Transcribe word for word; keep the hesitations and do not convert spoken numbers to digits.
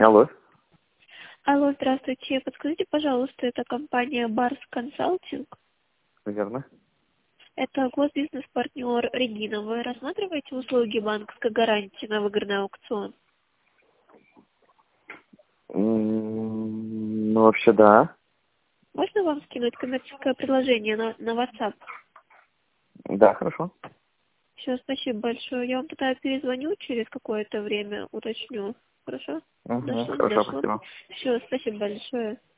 Алло. Алло, здравствуйте. Подскажите, пожалуйста, это компания Барс Консалтинг. Верно. Это госбизнес-партнер Регина. Вы рассматриваете услуги банковской гарантии на выгодный аукцион? М, Ну, вообще, да. Можно вам скинуть коммерческое предложение на, на WhatsApp? Да, хорошо. Все, спасибо большое. Я вам тогда перезвоню через какое-то время, уточню. Хорошо? Угу, Дошло, не хорошо, дошло? спасибо. Все, спасибо большое.